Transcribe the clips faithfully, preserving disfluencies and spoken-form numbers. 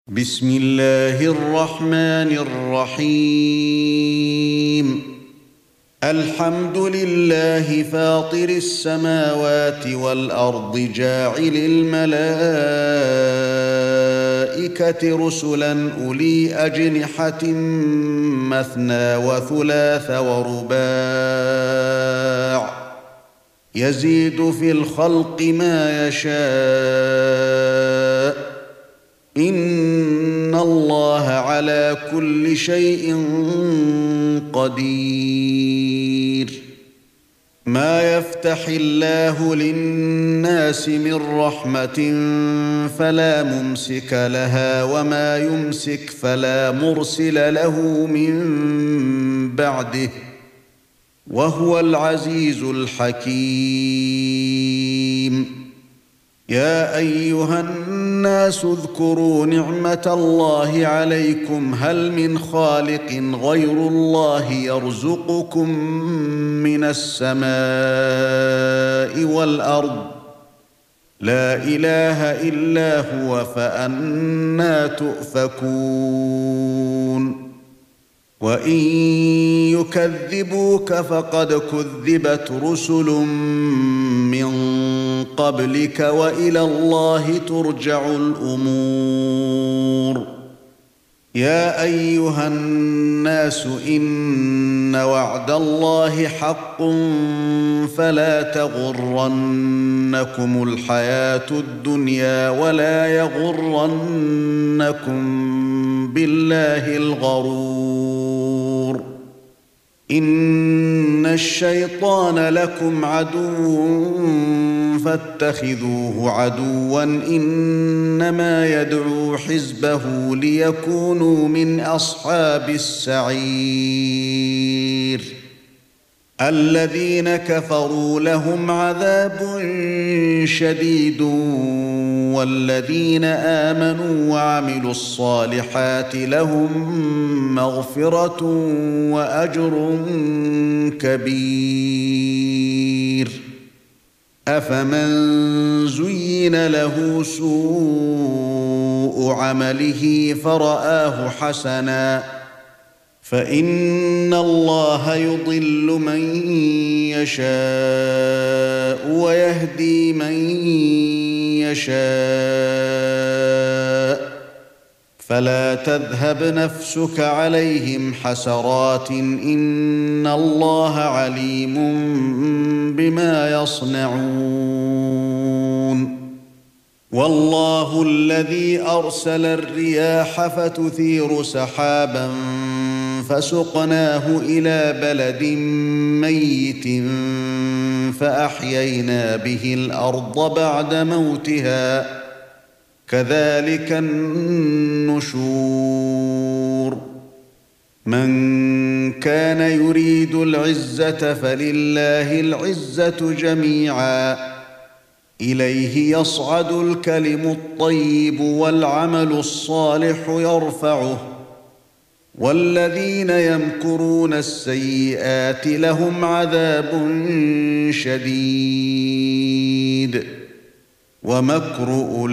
بسم الله الرحمن الرحيم الحمد لله فاطر السماوات والأرض جاعل الملائكة رسلا أولي أجنحة مثنى وثلاث ورباع يزيد في الخلق ما يشاء إن الله على كل شيء قدير ما يفتح الله للناس من رحمة فلا ممسك لها وما يمسك فلا مرسل له من بعده وهو العزيز الحكيم يا أيها الناس اذكروا نعمة الله عليكم هل من خالق غير الله يرزقكم من السماء والأرض لا إله إلا هو فأنى تؤفكون وإن يكذبوك فقد كذبت رسل من قبلك وإلى الله ترجع الأمور يا أيها الناس إن وعد الله حق فلا تغرنكم الحياة الدنيا ولا يغرنكم بالله الغرور إن الشيطان لكم عدو فاتخذوه عدوا إنما يدعو حزبه ليكونوا من أصحاب السعير الذين كفروا لهم عذاب شديد والذين آمنوا وعملوا الصالحات لهم مغفرة وأجر كبير أفمن زين له سوء عمله فرآه حسنا فإن الله يضل من يشاء ويهدي من يشاء فلا تذهب نفسك عليهم حسرات إن الله عليم بما يصنعون والله الذي أرسل الرياح فتثير سحابا فسقناه إلى بلد ميت فأحيينا به الأرض بعد موتها كذلك النشور من كان يريد العزة فلله العزة جميعا إليه يصعد الكلم الطيب والعمل الصالح يرفعه والذين يمكرون السيئات لهم عذاب شديد ومكر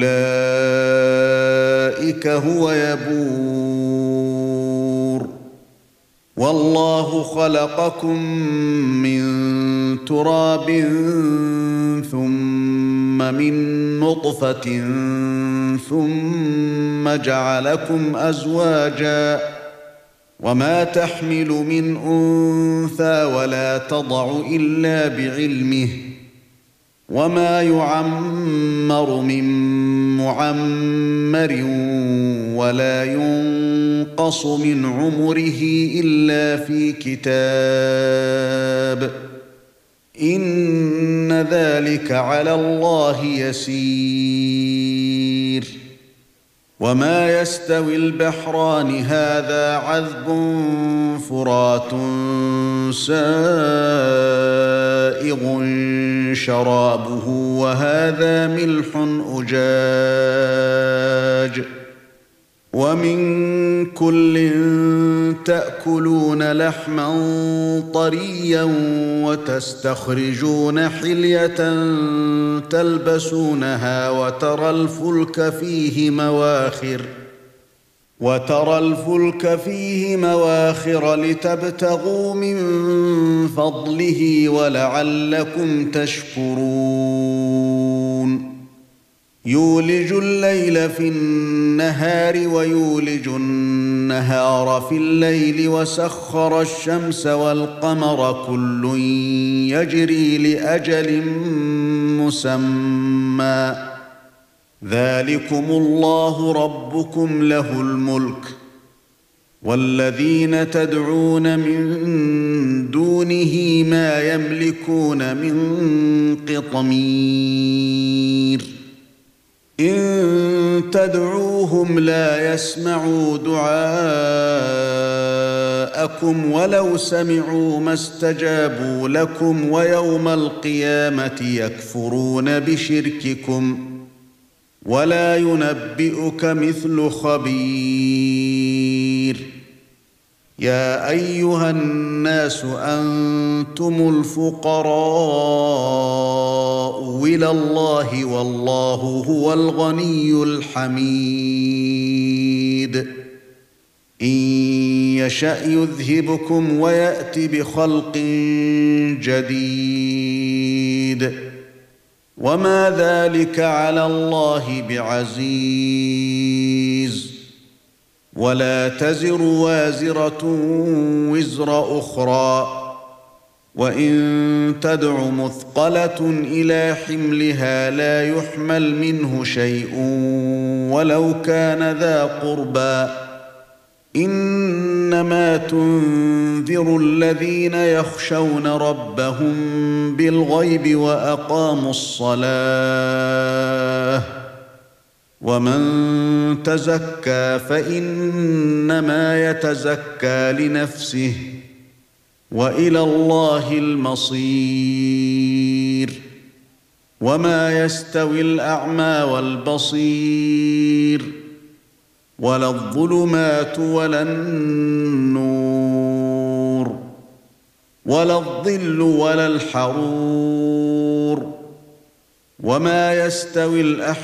أولئك هو يبور والله خلقكم من تراب ثم من نطفة ثم جعلكم أزواجا وما تحمل من أنثى ولا تضع إلا بعلمه وما يعمر من معمر ولا ينقص من عمره إلا في كتاب إن ذلك على الله يسير وما يستوي البحران هذا عذب فرات سائغ شرابه وهذا ملح أجاج ومن كل تأكلون لحما طريا وتستخرجون حلية تلبسونها وترى الفلك فيه مواخر وترى الفلك فيه مواخر لتبتغوا من فضله ولعلكم تشكرون يولج الليل في النهار ويولج النهار في الليل وسخر الشمس والقمر كل يجري لأجل مسمى ذلكم الله ربكم له الملك والذين تدعون من دونه ما يملكون من قطمير إن تدعوهم لا يسمعوا دعاءكم ولو سمعوا ما استجابوا لكم ويوم القيامة يكفرون بشرككم ولا ينبئك مثل خبير يا ايها الناس انتم الفقراء الى الله والله هو الغني الحميد ان يشأ يذهبكم ويأت بخلق جديد وما ذلك على الله بعزيز ولا تزر وازرة وزر أخرى وإن تدع مثقلة إلى حملها لا يحمل منه شيء ولو كان ذا قربى إنما تنذر الذين يخشون ربهم بالغيب وأقاموا الصلاة ومن تزكى فإنما يتزكى لنفسه وإلى الله المصير وما يستوي الأعمى والبصير ولا الظلمات ولا النور ولا الظل ولا الحرور وما يستوي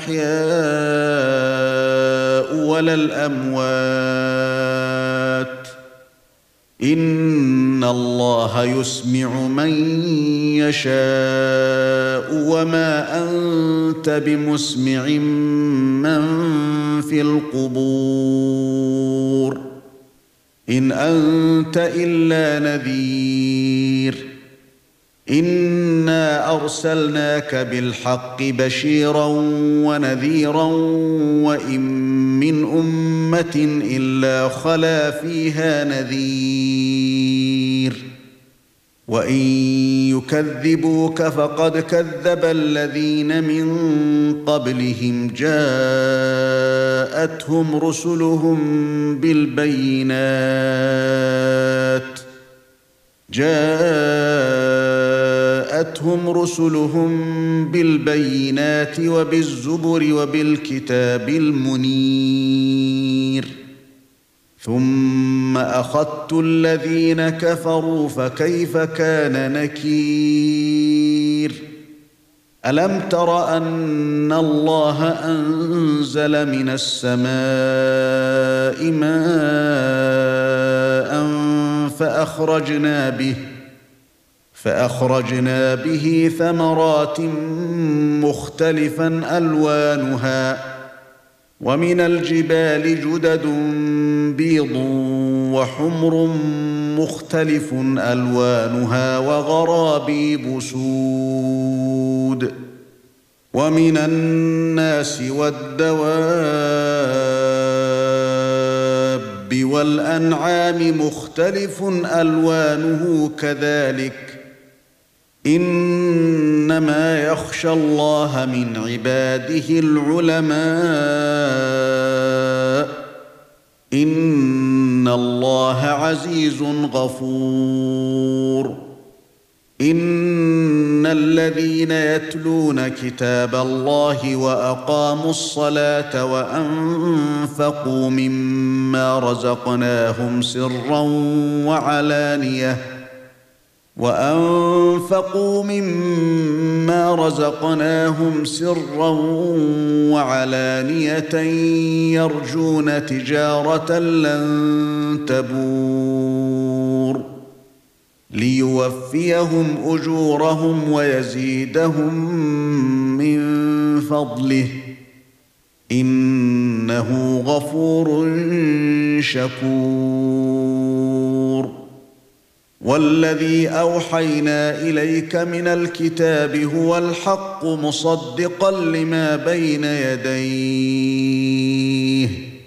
الأحياء ولا الأموات إن الله يسمع من يشاء وما أنت بمسمع من في القبور إن أنت إلا نذير إنا أرسلناك بالحق بشيرا ونذيرا وإن من أمة إلا خلا فيها نذير وإن يكذبوك فقد كذب الذين من قبلهم جاءتهم رسلهم بالبينات جاءتهم رسلهم بالبينات وبالزبر وبالكتاب المنير ثم أخذت الذين كفروا فكيف كان نكير ألم تر أن الله أنزل من السماء ماء فأخرجنا به فأخرجنا به ثمرات مختلفا ألوانها ومن الجبال جدد بيض وحمر مختلف ألوانها وغرابيب سود ومن الناس والدواب والأنعام مختلف ألوانه كذلك إنما يخشى الله من عباده العلماء إن الله عزيز غفور إن الذين يتلون كتاب الله وأقاموا الصلاة وأنفقوا مما رزقناهم سرا وعلانية وأنفقوا مما رزقناهم سرا وعلانية يرجون تجارة لن تبور ليوفيهم أجورهم ويزيدهم من فضله إنه غفور شكور والذي أوحينا إليك من الكتاب هو الحق مصدقا لما بين يديه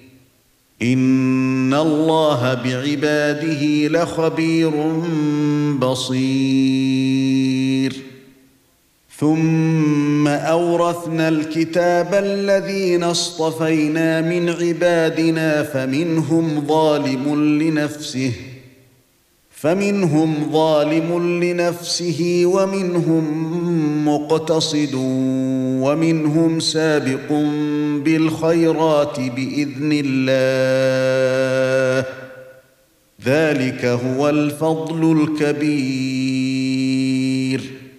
إن الله بعباده لخبير بصير ثم أورثنا الكتاب الذين اصطفينا من عبادنا فمنهم ظالم لنفسه فمنهم ظالم لنفسه ومنهم مقتصد ومنهم سابق بالخيرات بإذن الله ذلك هو الفضل الكبير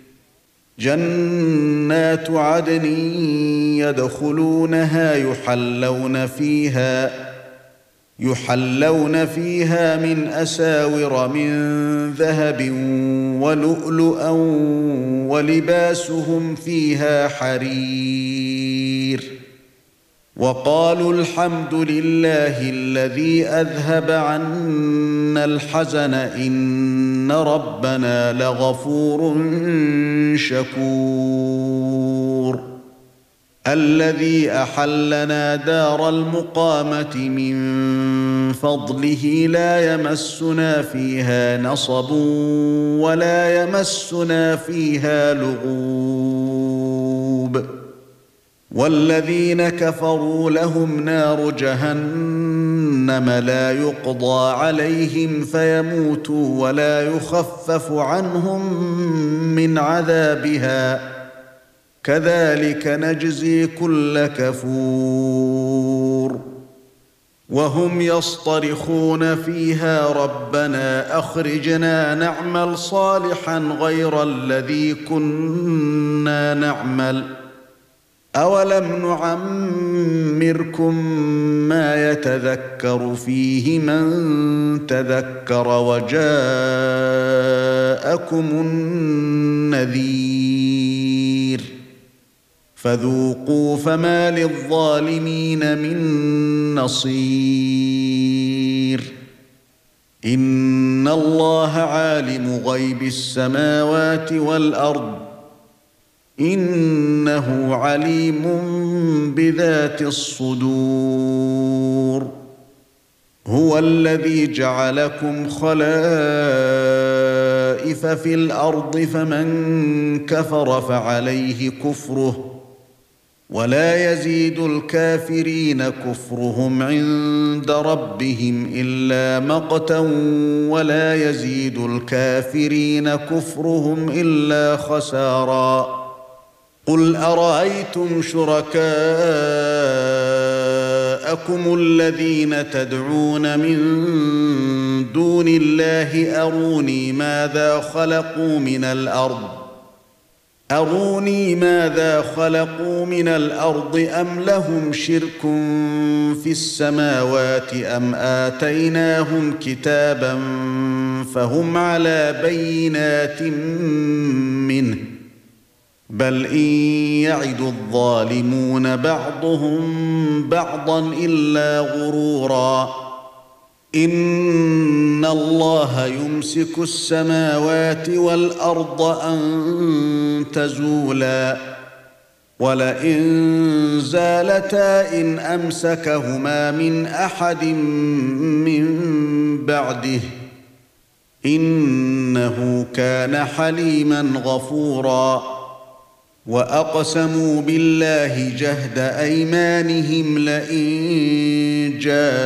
جنات عدن يدخلونها يحلون فيها يحلون فيها من أساور من ذهب ولؤلؤا ولباسهم فيها حرير وقالوا الحمد لله الذي أذهب عنا الحزن إن ربنا لغفور شكور الذي أحلنا دار المقامة من فضله لا يمسنا فيها نصب ولا يمسنا فيها لغوب والذين كفروا لهم نار جهنم لا يقضى عليهم فيموتوا ولا يخفف عنهم من عذابها كذلك نجزي كل كفور وهم يصطرخون فيها ربنا أخرجنا نعمل صالحا غير الذي كنا نعمل أولم نعمركم ما يتذكر فيه من تذكر وجاءكم النذير فذوقوا فما للظالمين من نصير إن الله عالم غيب السماوات والأرض إنه عليم بذات الصدور هو الذي جعلكم خلائف في الأرض فمن كفر فعليه كفره ولا يزيد الكافرين كفرهم عند ربهم إلا مقتا ولا يزيد الكافرين كفرهم إلا خسارا قل أرأيتم شركاءكم الذين تدعون من دون الله أروني ماذا خلقوا من الأرض أروني ماذا خلقوا من الأرض أم لهم شرك في السماوات أم آتيناهم كتابا فهم على بينات منه بل إن يعد الظالمون بعضهم بعضا إلا غرورا إن الله يمسك السماوات والأرض أن تزولا ولئن زالتا إن أمسكهما من أحد من بعده إنه كان حليما غفورا وأقسموا بالله جهد أيمانهم لئن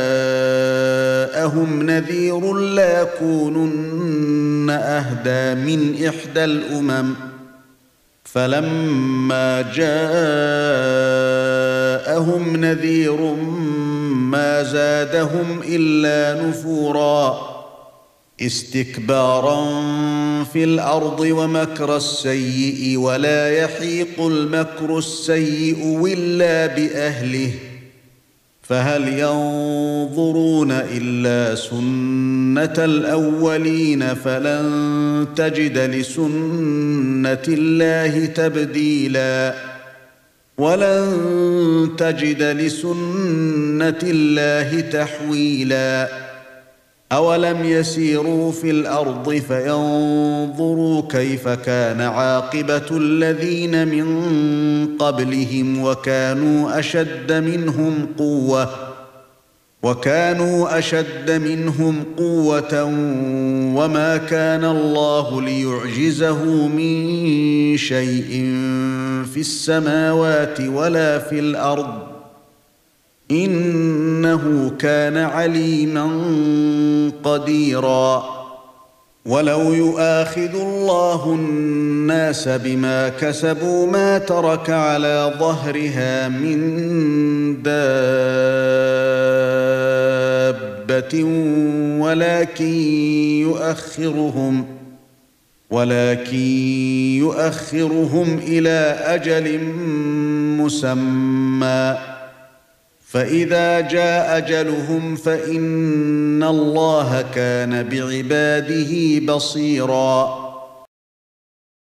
جاءهم نذير ليكونن أهدى من إحدى الأمم فلما جاءهم نذير ما زادهم إلا نفورا استكبارا في الارض ومكر السيئ ولا يحيق المكر السيئ الا باهله فهل ينظرون الا سنه الاولين فلن تجد لسنه الله تبديلا ولن تجد لسنه الله تحويلا أولم يسيروا في الأرض فينظروا كيف كان عاقبة الذين من قبلهم وكانوا أشد منهم قوة وكانوا أشد منهم قوة وما كان الله ليعجزه من شيء في السماوات ولا في الأرض إنه كان عليما قديرا ولو يؤاخذ الله الناس بما كسبوا ما ترك على ظهرها من دابة ولكن يؤخرهم ولكن يؤخرهم إلى أجل مسمى فإذا جاء أجلهم فإن الله كان بعباده بصيراً